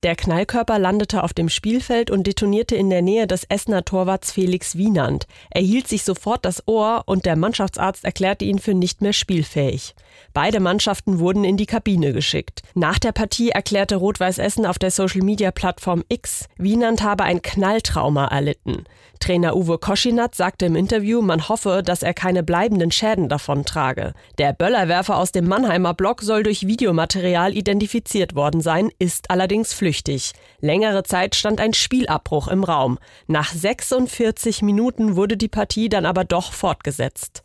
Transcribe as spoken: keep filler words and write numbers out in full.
Der Knallkörper landete auf dem Spielfeld und detonierte in der Nähe des Essener Torwarts Felix Wienand. Er hielt sich sofort das Ohr und der Mannschaftsarzt erklärte ihn für nicht mehr spielfähig. Beide Mannschaften wurden in die Kabine geschickt. Nach der Partie erklärte Rot-Weiß Essen auf der Social-Media-Plattform X, Wienand habe ein Knalltrauma erlitten. Trainer Uwe Koschinat sagte im Interview, man hoffe, dass er keine bleibenden Schäden davontrage. Der Böllerwerfer aus dem Mannheimer Block soll durch Videomaterial identifiziert worden sein, ist allerdings flüchtig. Längere Zeit stand ein Spielabbruch im Raum. Nach sechsundvierzig Minuten wurde die Partie dann aber doch fortgesetzt.